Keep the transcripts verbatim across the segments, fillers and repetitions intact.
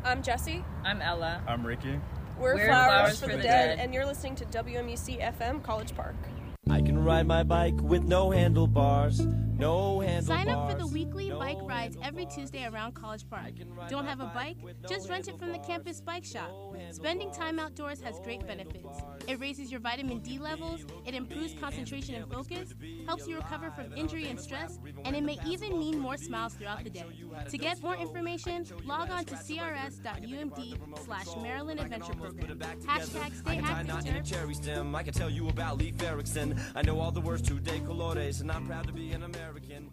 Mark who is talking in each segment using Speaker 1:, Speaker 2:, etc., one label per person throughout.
Speaker 1: I'm Jesse.
Speaker 2: I'm Ella.
Speaker 3: I'm Ricky.
Speaker 1: We're,
Speaker 2: We're
Speaker 1: Flowers,
Speaker 2: Flowers
Speaker 1: for,
Speaker 2: for
Speaker 1: the,
Speaker 2: the
Speaker 1: Dead,
Speaker 2: Dead.
Speaker 1: and you're listening to W M U C F M College Park.
Speaker 4: I can ride my bike with no handlebars, no handlebars.
Speaker 5: Sign up for the weekly
Speaker 4: no
Speaker 5: bike rides every
Speaker 4: handlebars.
Speaker 5: Tuesday around College Park.
Speaker 4: I can ride
Speaker 5: Don't
Speaker 4: my
Speaker 5: have a bike?
Speaker 4: with no
Speaker 5: Just rent it from the
Speaker 4: handlebars,
Speaker 5: campus bike shop.
Speaker 4: no
Speaker 5: Spending time
Speaker 4: handlebars,
Speaker 5: outdoors has great
Speaker 4: no
Speaker 5: benefits.
Speaker 4: handlebars.
Speaker 5: It raises your vitamin D levels, it improves concentration and focus, helps you recover from injury and stress, and it may even mean more smiles throughout the day. To get more information, log on to crs.umd slash Maryland Adventure Program. Hashtag stay active,
Speaker 4: in a cherry stem. I can tell you about Leif Erikson. I know all the words to De Colores, and I'm proud to be an American.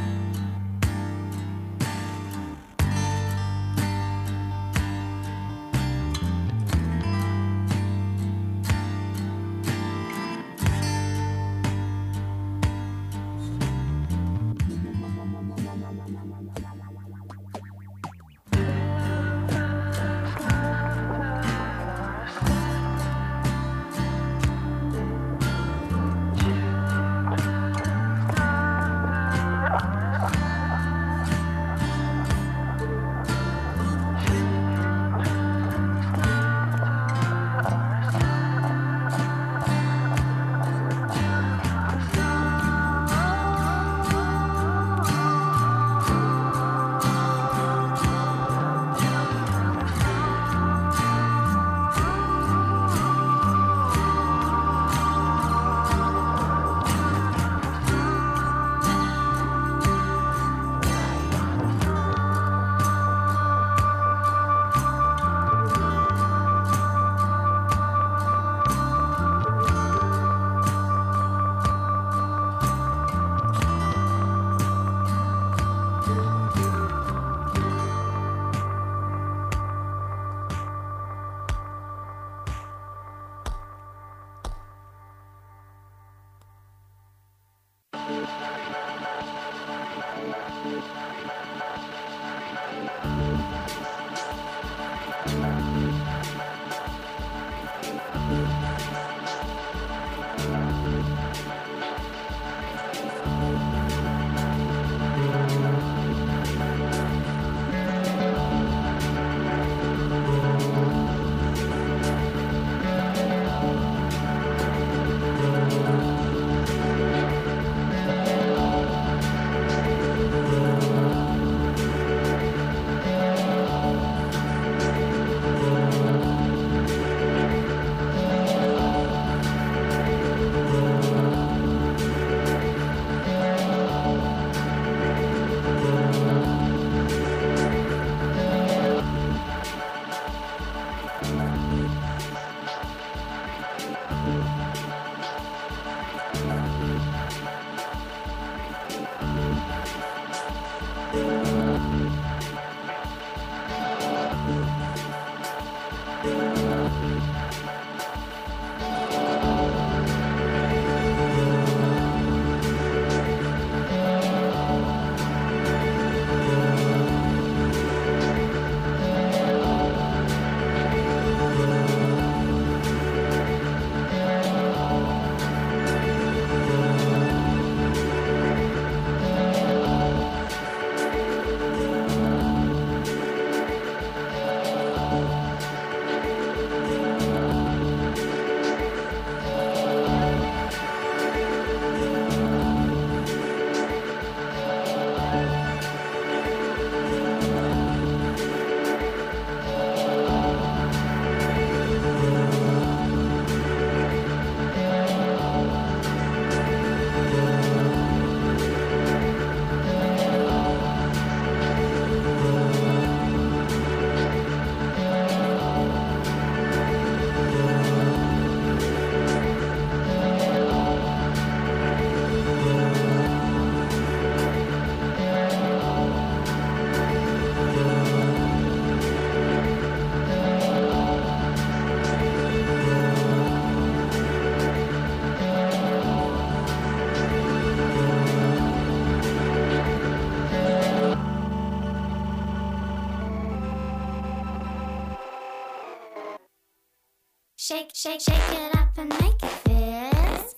Speaker 6: Shake, shake, shake it up and make it fizz.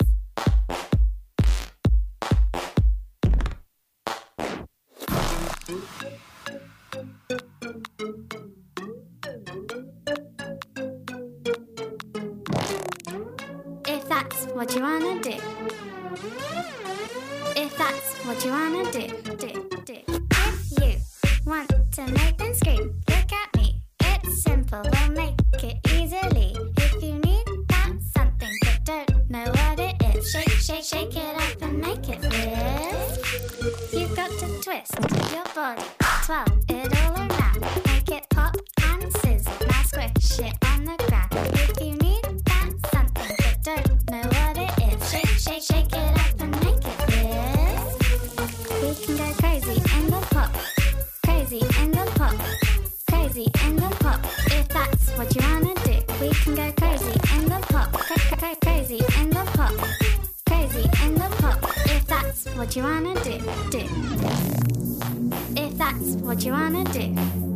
Speaker 6: what you wanna do, do, do. If you want to make them scream, look at me. It's simple, we'll make it easily. If you need that something but don't know what it is, shake, shake, shake it up and make it fizz. You've got to twist your body, twirl it all around, make it pop and sizzle. Now squish it on the ground. If you need that something but don't know what it is, shake, shake, shake it up and make it fizz. We can go crazy in the pop, crazy in the pop, crazy in the pop. If that's what you wanna do, we can go crazy in the pop, cra- cra- crazy in the pop, crazy in the pop. If that's what you wanna do, do. If that's what you wanna do.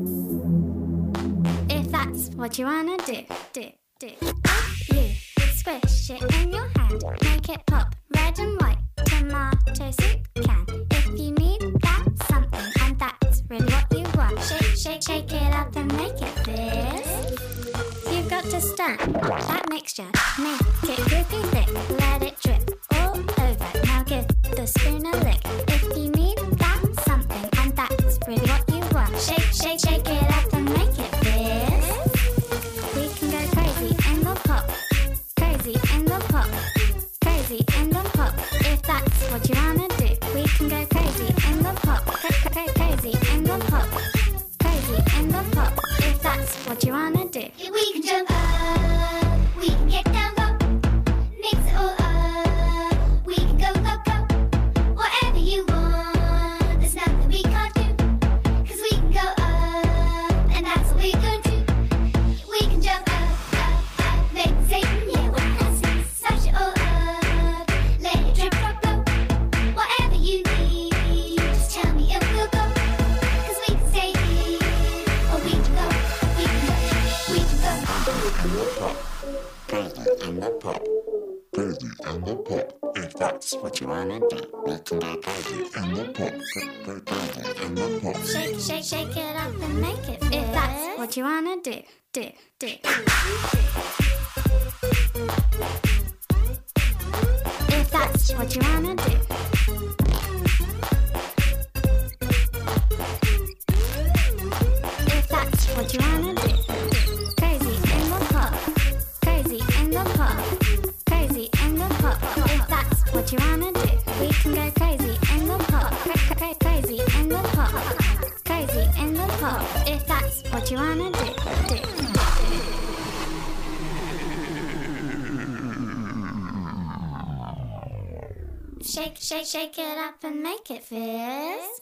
Speaker 6: If that's what you wanna do, do, do. You squish it in your hand, make it pop, red and white, tomato soup can. If you need that something, and that's really what you want, shake, shake, shake it up and make it fizz. You've got to stir that mixture, make it drippy thick, let it drip all over. Now give the spoon a lick. If you need that something, and that's really what you want, shake, shake, shake it up and make it fizz. We can go crazy in the pop, crazy in the pop, crazy in the pop. If that's what you wanna do, we can go crazy in the pop, cra- cra- crazy in the pop, crazy in the pop. If that's what you wanna do.
Speaker 2: We can jump up, we can get down low, mix it all up, we can go loco, whatever you want, there's nothing we can't do, 'cause we can go up, and that's what we're going to. We can jump up, up, up, make it Satan, yeah, we're dancing, smash it all up, let it drip, drop, go, whatever you need, just tell me and we'll go, 'cause we can stay here, or we can go, we can go, we can go.
Speaker 3: Crazy in the pop, crazy in the pop. If that's what you wanna do, we can go crazy in the pop, go crazy in the pop.
Speaker 6: Shake, shake, shake it up and make it fizz. If that's what you wanna do, do, do. If that's what you wanna do. If that's what you wanna do. Crazy in the pop, crazy in the pop, crazy in the pop. If that's what you wanna do, we can go crazy in the pop, cra- cra- crazy in the pop, crazy in the pop. If that's what you wanna do, do. Shake, shake, shake it up and make it fizz.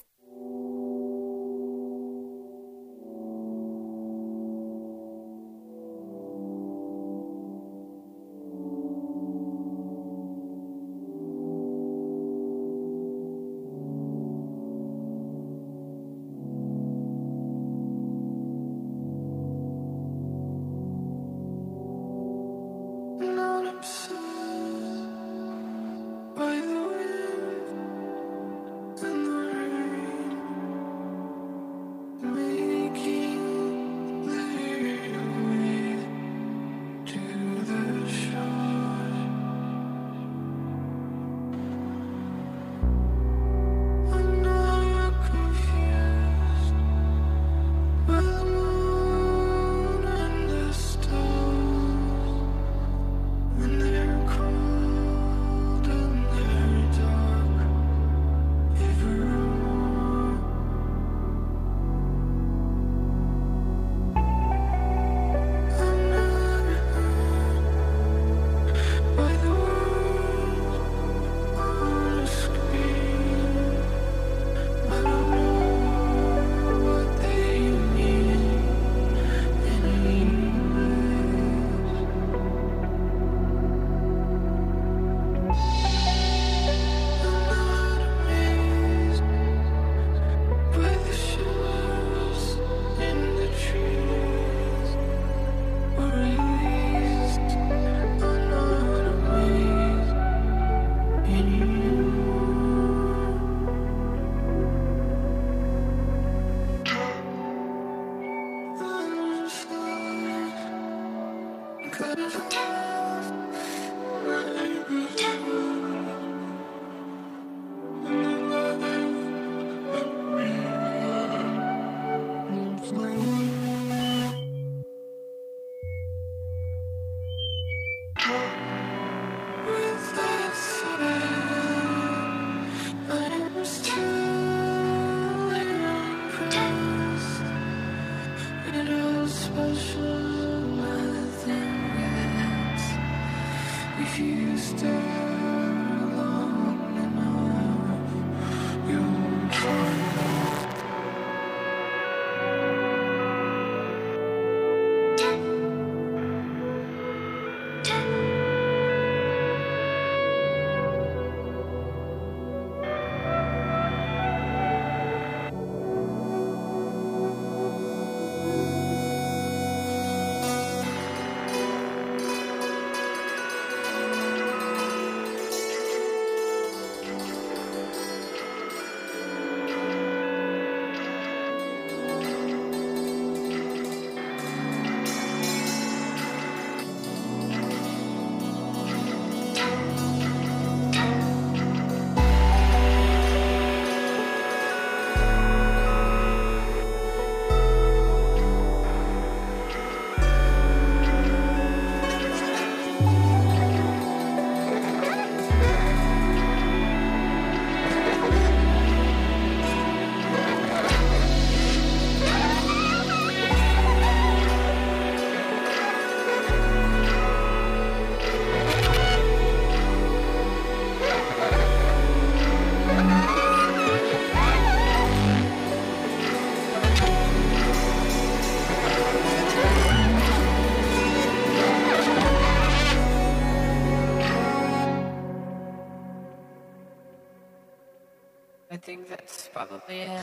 Speaker 7: I think that's probably it.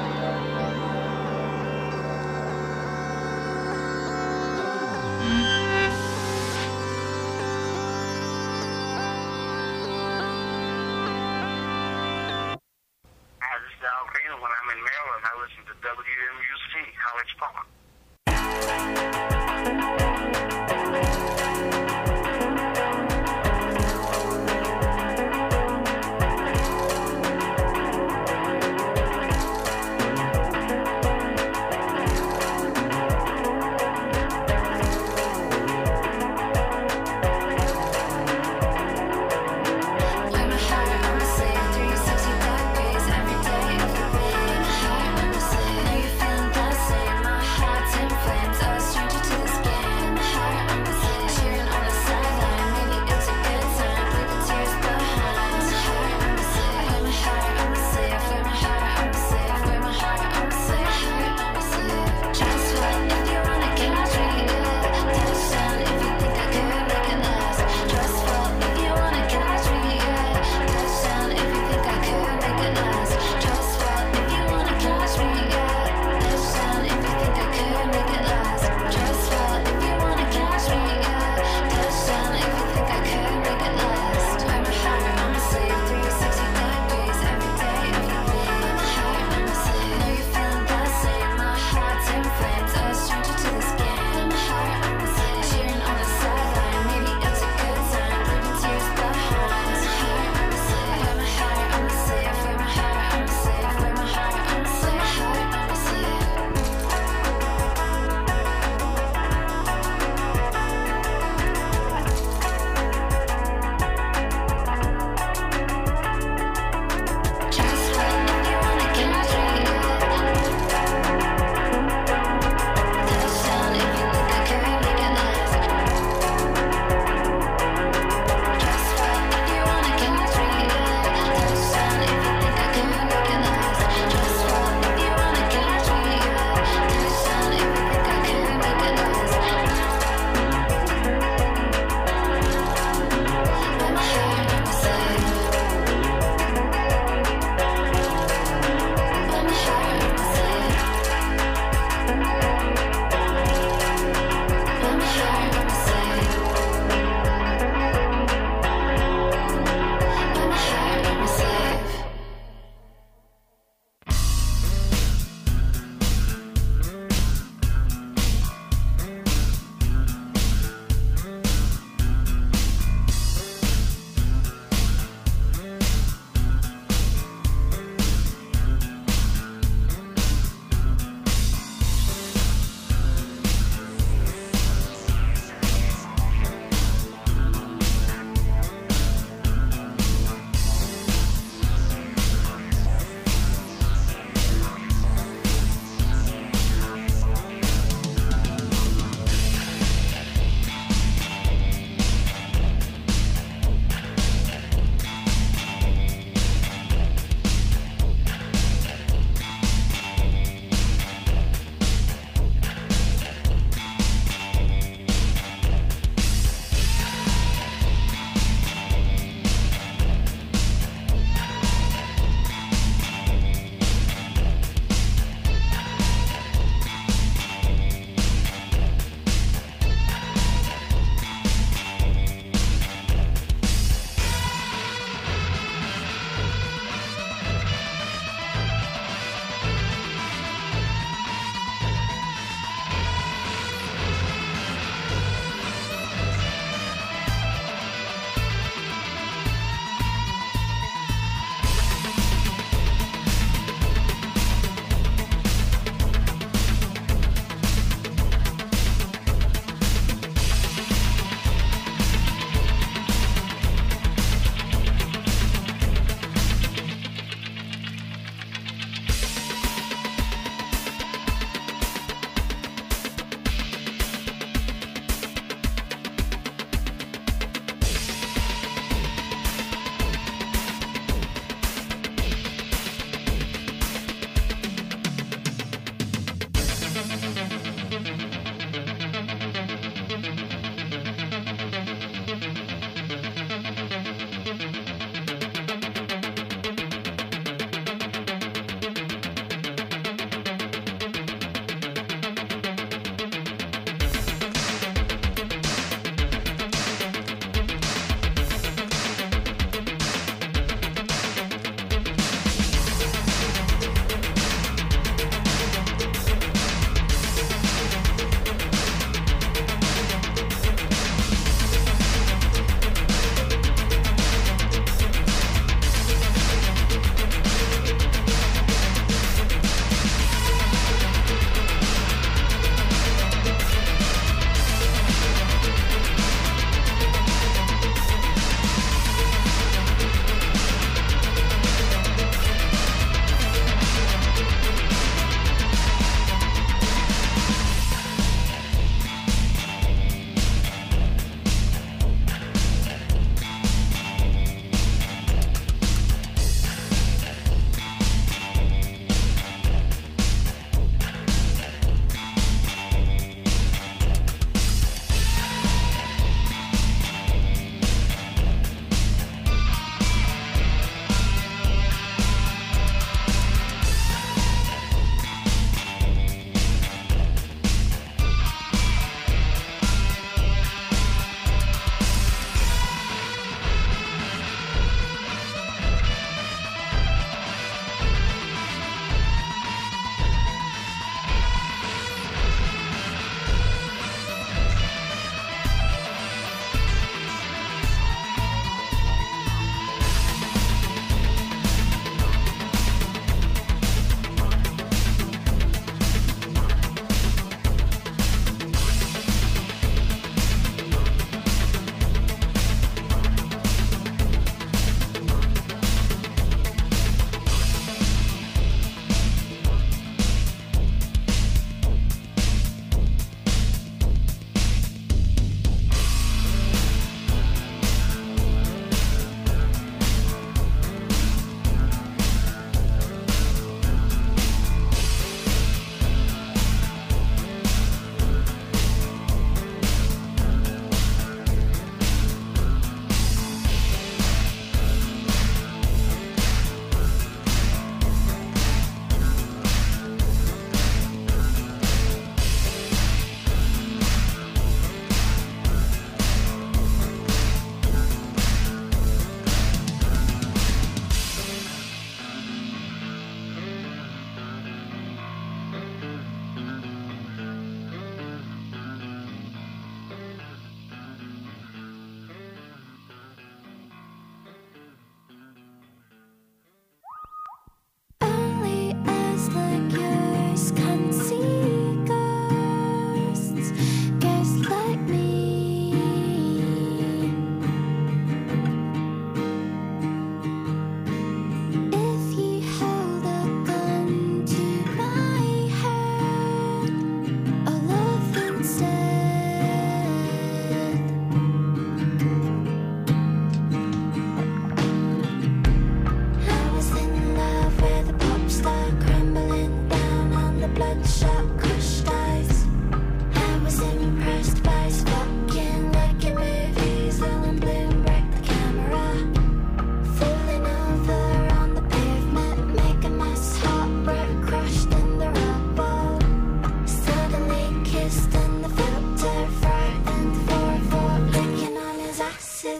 Speaker 6: Thank you.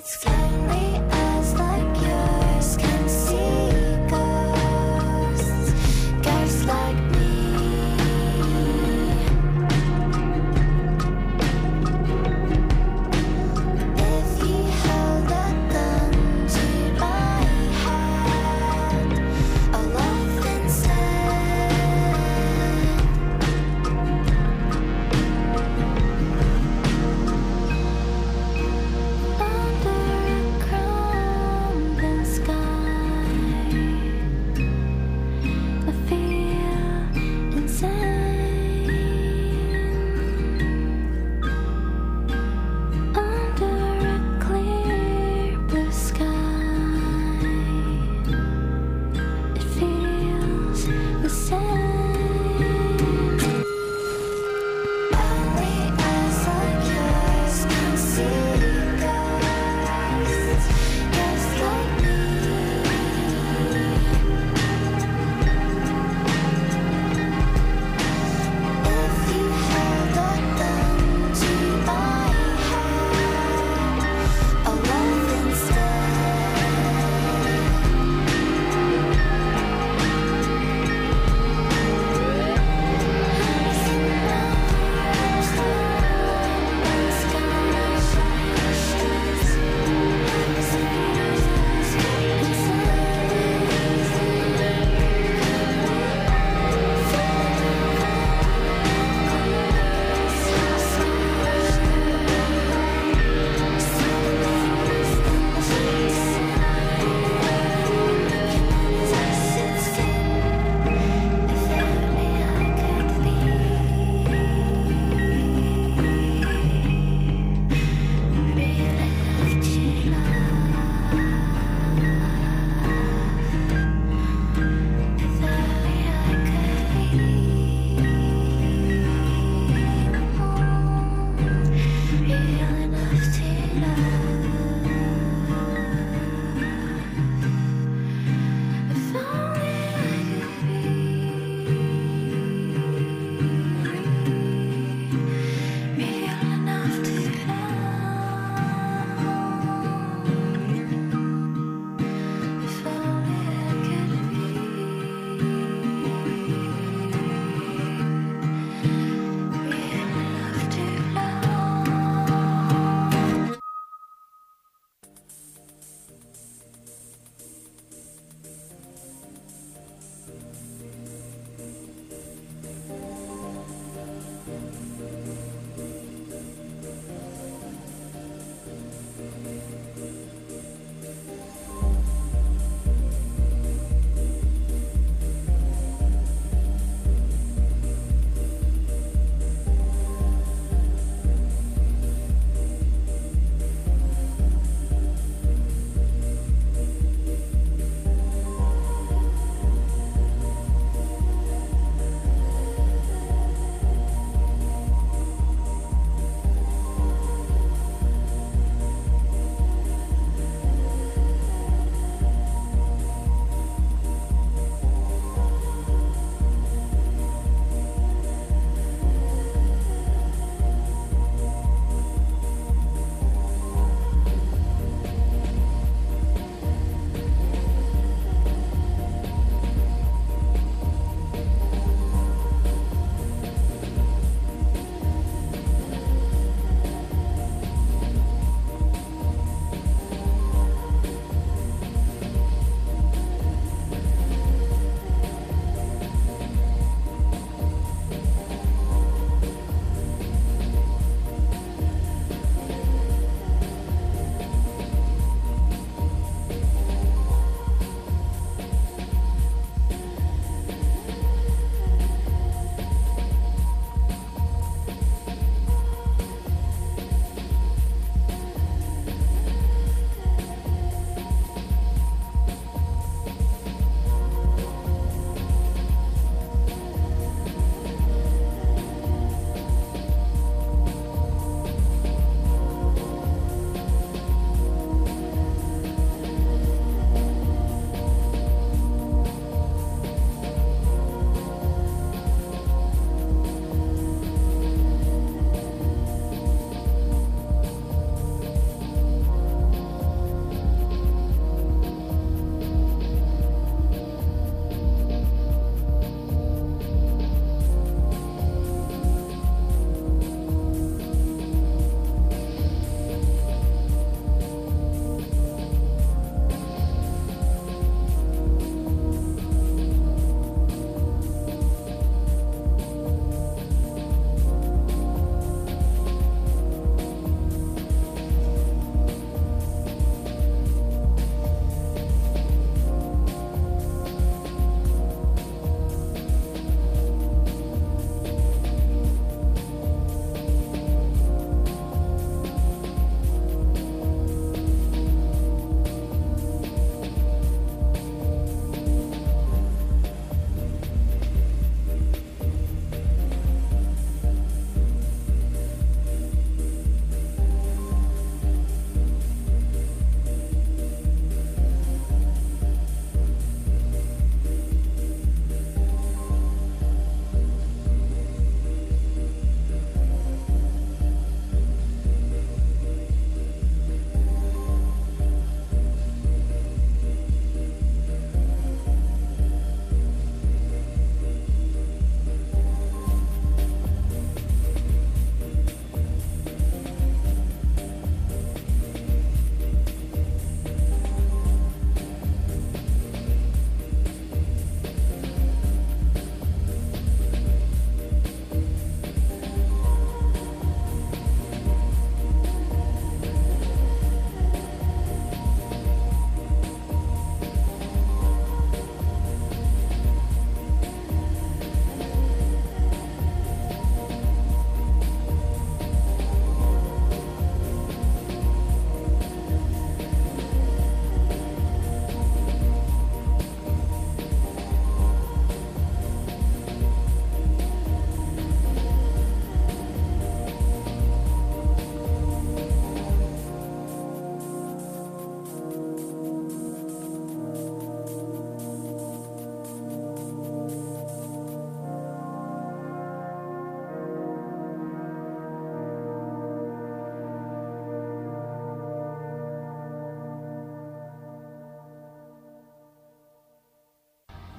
Speaker 6: Hearts lonely as like yours can see ghosts, ghosts like me. If you held a gun to my head, a laugh instead. Under a crown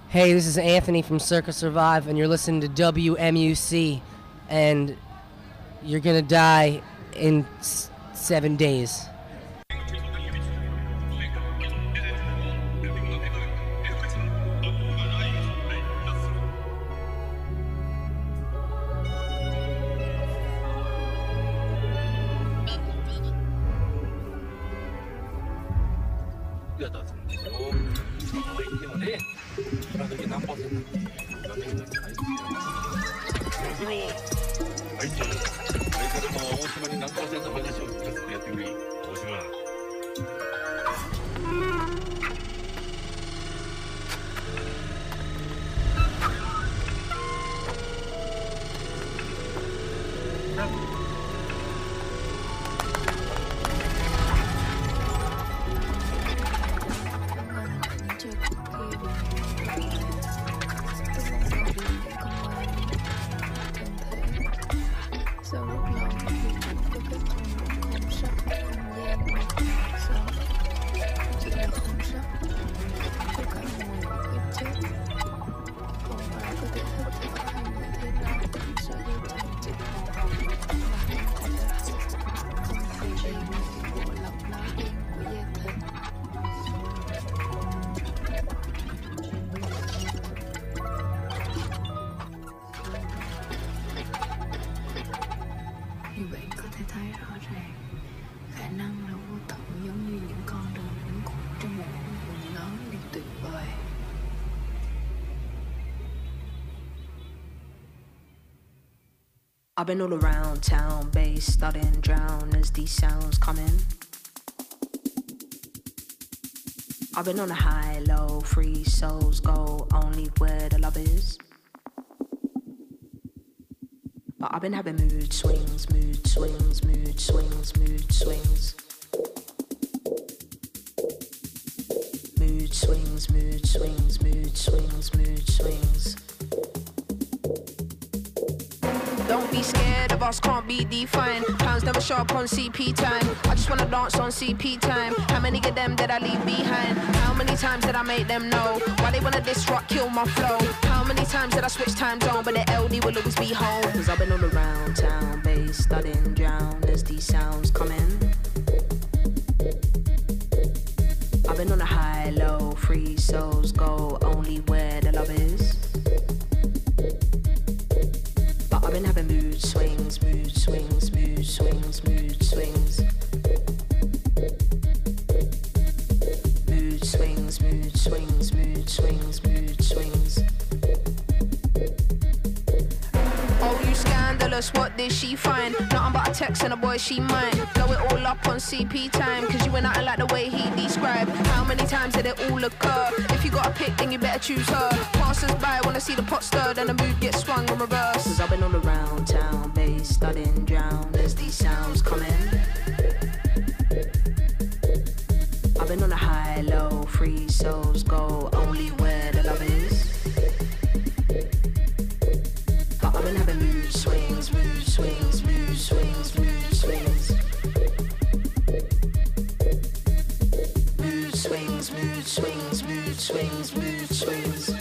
Speaker 8: Hey, this is Anthony from Circa Survive, and you're listening to W M U C, and you're gonna die in s- seven days.
Speaker 9: I've been all around town, bass studying, drown as these sounds come in. I've been on a high, low, free souls go only where the love is. But I've been having mood swings, mood swings, mood swings, mood swings. Mood swings, mood swings, mood swings, mood swings. Don't be scared of us, can't be defined. Pounds never show up on C P time. I just wanna dance on C P time. How many of them did I leave behind? How many times did I make them know why they wanna disrupt, kill my flow? How many times did I switch time zone, but the L D will always be home? Cause I've been all around town, bass studying, drown as these sounds come in. I've been on a high, low, free souls go only where the love is. I've been having mood swings, mood swings, mood swings, mood swings. Mood swings, mood swings, mood swings, mood swings. Oh, you scandalous, what did she find? Nothing but a text and a boy she mine. Blow it all up on C P time, cause you ain't nothing like the way he described. How many times did it all occur? If you got a pick, then you better choose her. Passers by wanna see the pot stirred and the mood gets swung in reverse. Cause I've been all around town, bass studying, drown as these sounds come in. I've been on a high, low, free souls go only where the love is. But I've been having mood swings, mood swings, mood swings, mood swings. Mood swings, mood swings, mood swings, mood swings.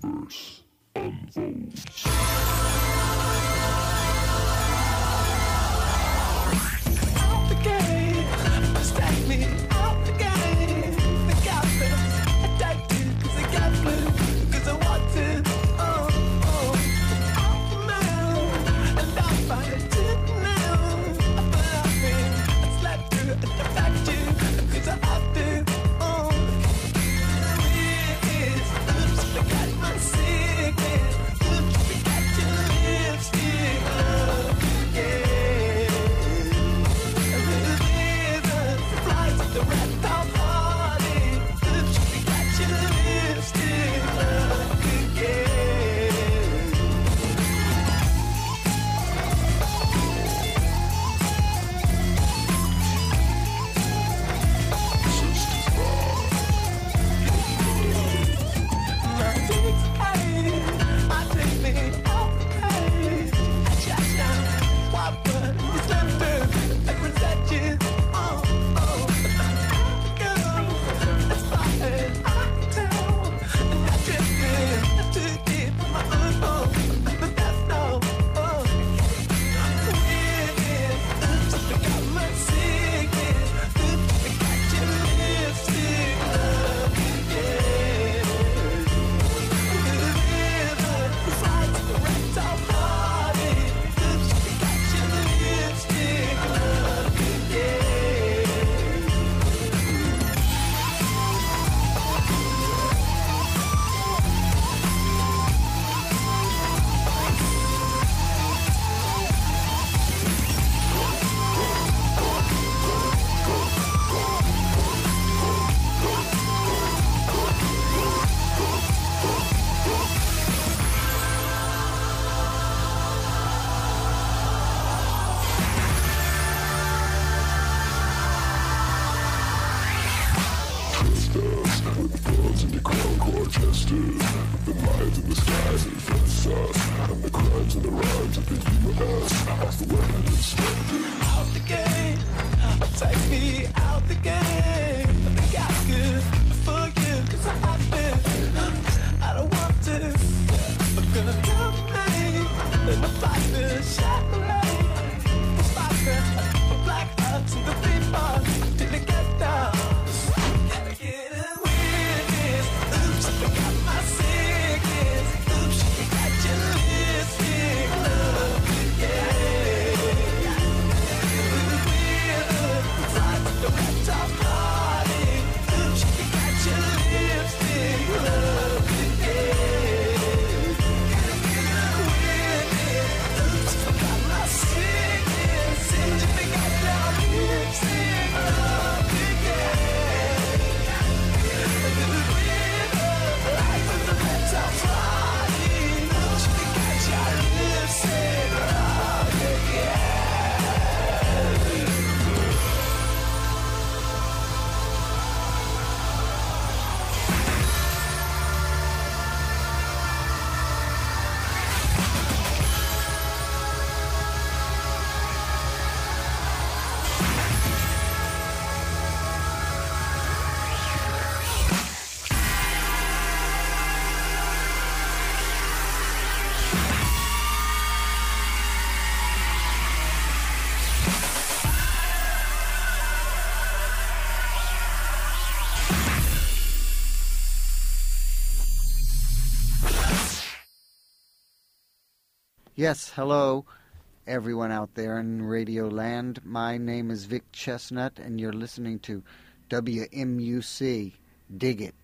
Speaker 3: universe unfolds.
Speaker 10: Out the game, distract me. Out the game, they got me addicted 'cause they got me 'cause I want to. Oh, oh, out the man, and I find it now. But I've been slept through the fact you 'cause I have to. Oh, it's oops, forgot my secret. Oops, forgot your lipstick. Love, yeah. The reptile party. Oops, we got your lipstick. Love again. My dick's high. I take me off the cage. I shot down. What but you slept through. I present you. Oh, oh. It's fine, I can tell. And I drifted too deep in my own hole. But that's no, oh. Weird, oops, I forgot my secret. Oops, I got your lipstick. Love, yeah. The flight to the reptile party. Oops, I got your lipstick. Love, yeah.
Speaker 3: Bugs in the crown court chesters, the minds in the skies and fence us, and the crimes and the rhymes of the U S as the weapon instructed.
Speaker 10: Out the game, take me out the game. I think I could forgive 'cause I have been. I don't want to, but gonna come me. Then the fire shine the light. The fire, the black hearts and the people till it get down. Gotta get away this. Oops, I forgot my secrets. Oops, you got your lipstick. Love, yeah. The reptile party. Oops, you got your lipstick. Love, yeah. Oops, forgot my secrets. You forgot your lipstick. Love, yeah. Life of the reptile party. Oops, you got your lipstick. Love, yeah.
Speaker 11: Yes, hello, everyone out there in Radio Land. My name is Vic Chestnut, and you're listening to W M U C. Dig it.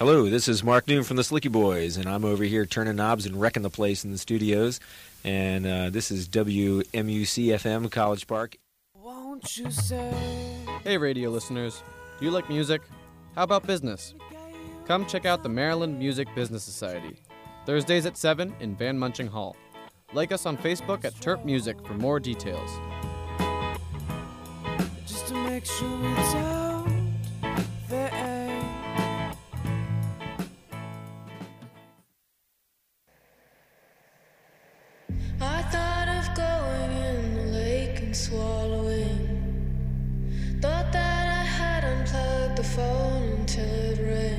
Speaker 12: Hello, this is Mark Noon from the Slicky Boys, and I'm over here turning knobs and wrecking the place in the studios. And uh, this is W M U C F M College Park.
Speaker 13: Won't you say? Hey, radio listeners. Do you like music? How about business? Come check out the Maryland Music Business Society. Thursdays at seven in Van Munching Hall. Like us on Facebook at Terp Music for more details.
Speaker 10: Just to make sure we don't fade.
Speaker 14: I thought of going in the lake and swallowing. Thought that I had unplugged the phone until it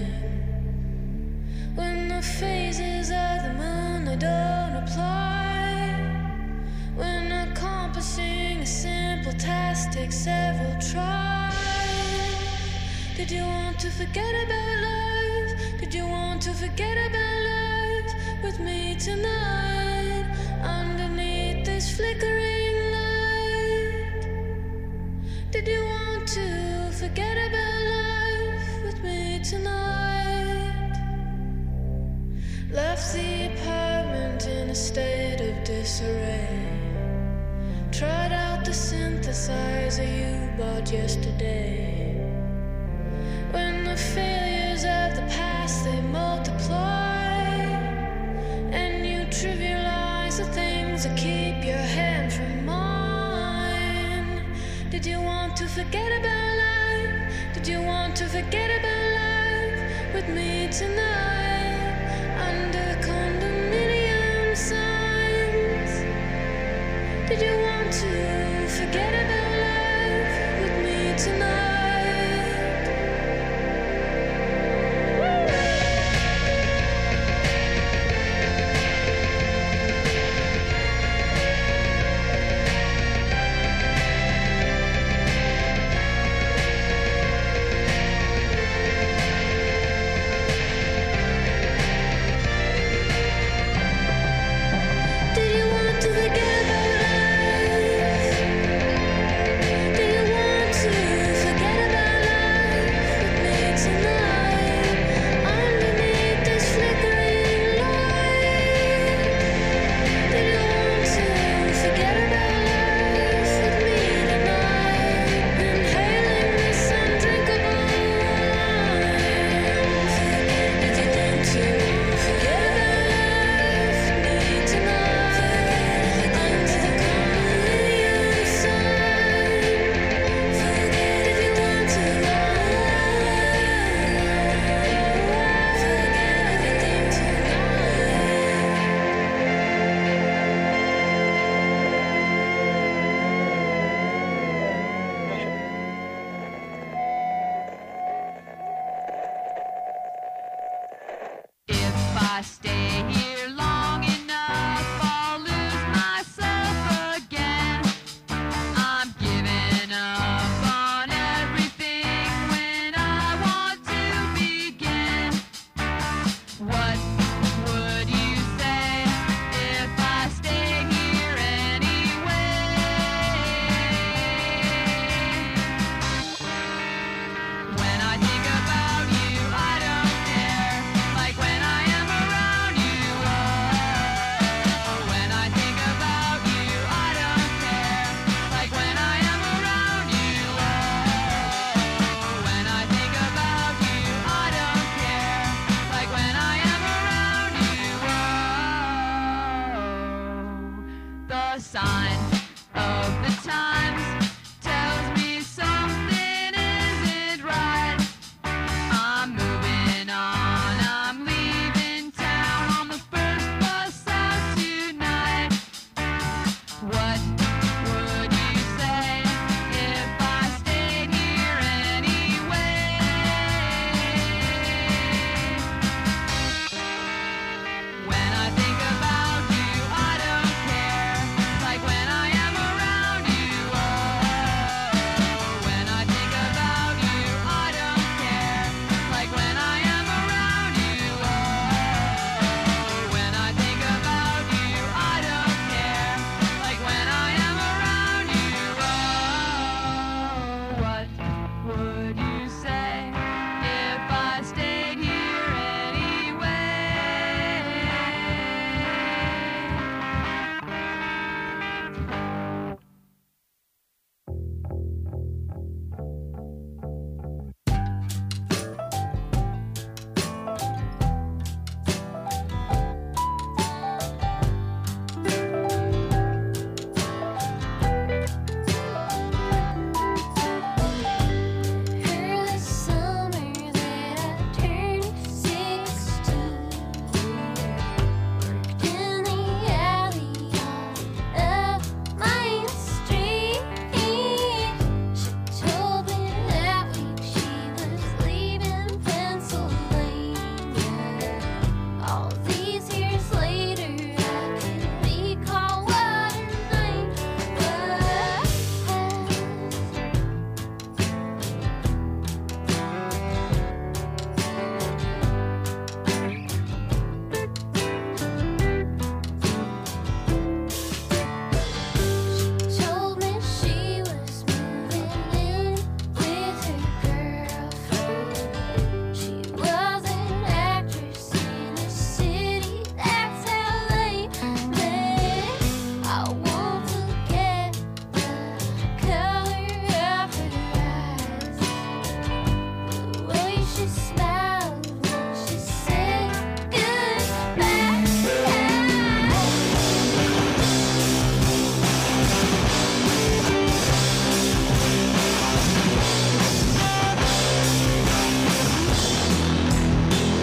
Speaker 14: rang. When the phases of the moon they don't apply. When accomplishing a simple task takes several tries. Did you want to forget about life? Did you want to forget about life with me tonight? Underneath this flickering light. Did you want to forget about life with me tonight? Left the apartment in a state of disarray. Tried out the synthesizer you bought yesterday. When the failures of the past they multiply, and you trivialize the things that keep your hand from mine. Did you want to forget about life? Did you want to forget about life with me tonight?